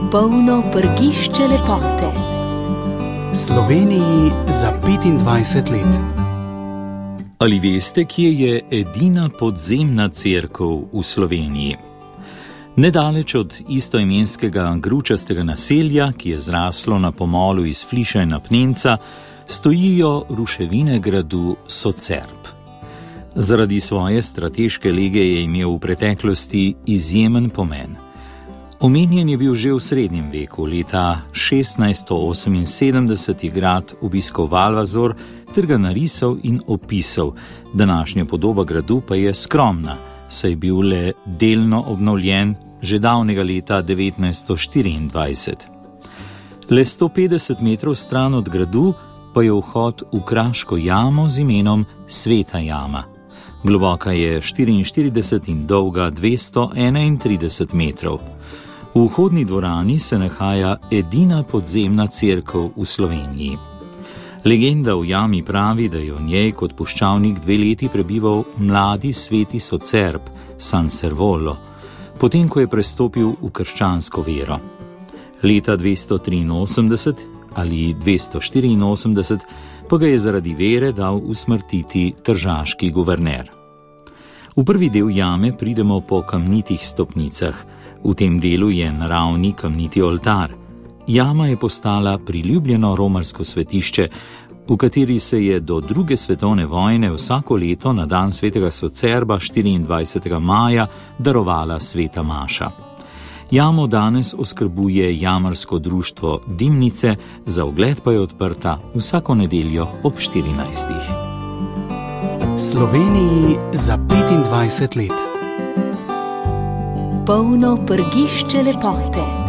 Polno prgišče lepote. Sloveniji za 25 let. Ali veste, kje je edina podzemna cerkev v Sloveniji? Nedaleč od istoimenskega gručastega naselja, ki je zraslo na pomolu iz fliša in apnenca, stojijo ruševine gradu Socerb. Zaradi svoje strateške lege je imel v preteklosti izjemen pomen. Omenjen je bil že v srednjem veku, leta 1678 je grad obiskoval Valvazor ter ga narisal in opisal. Današnja podoba gradu pa je skromna, saj je bil le delno obnovljen že davnega leta 1924. Le 150 metrov stran od gradu pa je vhod v kraško jamo z imenom Sveta jama. Globoka je 44 in dolga 231 metrov. V vhodni dvorani se nahaja edina podzemna cerkev v Sloveniji. Legenda v jami pravi, da je v njej kot puščavnik 2 leti prebival mladi sveti Socerb, San Servolo, potem ko je prestopil v krščansko vero. Leta 283 ali 284 pa ga je zaradi vere dal usmrtiti tržaški guverner. V prvi del jame pridemo po kamnitih stopnicah. V tem delu je naravni kamniti oltar. Jama je postala priljubljeno romarsko svetišče, v kateri se je do 2. svetovne vojne vsako leto na dan svetega Socerba 24. maja darovala sveta maša. Jamo danes oskrbuje jamarsko društvo Dimnice, za ogled pa je odprta vsako nedeljo ob 14. Sloveniji za 25 let. Polno prgišče lepote.